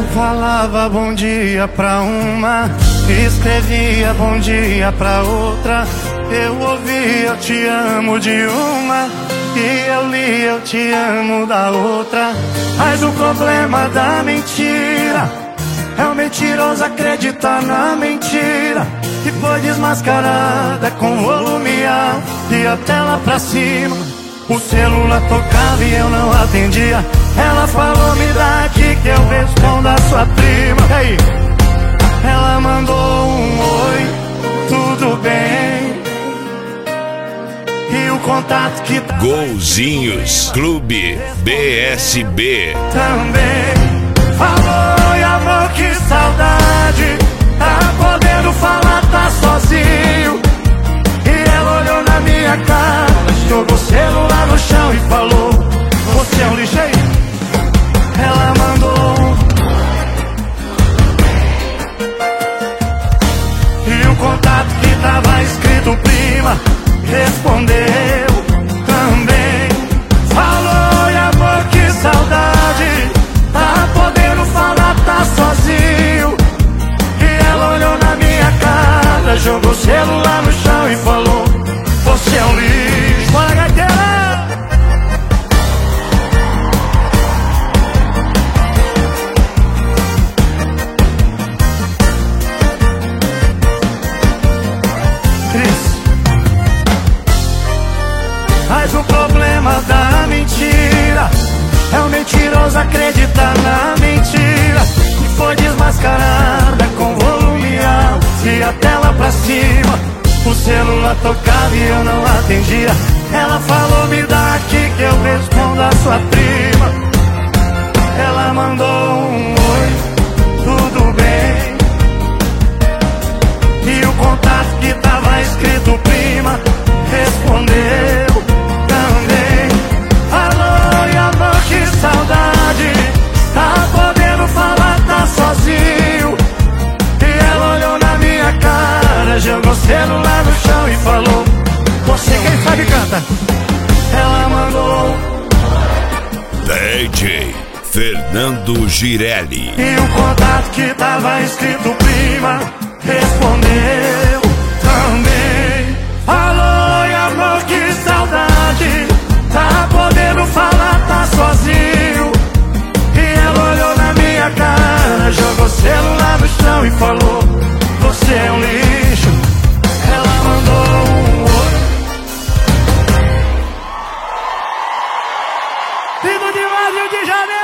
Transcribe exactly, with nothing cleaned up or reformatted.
Falava bom dia pra uma, escrevia bom dia pra outra. Eu ouvia eu te amo de uma, e eu li eu te amo da outra. Mas o problema da mentira é o mentiroso acreditar na mentira, que foi desmascarada com volume alto e a tela pra cima. O celular tocava e eu não atendia. Ela falou, me dá aqui que eu respondo a sua prima. E aí? Ela mandou um oi, tudo bem? E o contato que tá... Golzinhos Clube B S B também falou, e amor, que saudade. Tá podendo falar, tá sozinho. E ela olhou na minha cara, jogou o celular no chão e falou, você é um lixo aí? Ela mandou, e o contato que tava escrito prima respondeu também. Falou, e amor, que saudade. Tá podendo falar, tá sozinho. E ela olhou na minha cara, jogou o celular no chão e falou, você é um lixo. Bora, gaiteira! Mas o problema da mentira é o mentiroso acreditar na mentira, que foi desmascarada com volume alto e a tela pra cima. O celular tocava e eu não atendia. Ela falou, me dá aqui que eu respondo a sua prima. Ela mandou um oi, tudo bem? E o contato que tava escrito prima respondeu também. Alô, e amor, que saudade. Tá podendo falar, tá sozinho. E ela olhou na minha cara, jogou o celular no chão e falou, você quem sabe canta. Ela mandou D J Fernando Girelli. E o contato que tava escrito prima respondeu também. Alô, e amor, que saudade. Tá podendo falar, tá sozinho. E ela olhou na minha cara, jogou o celular no chão e falou, você é um lixo. Ela mandou um oi. Vindo de Rio de Janeiro.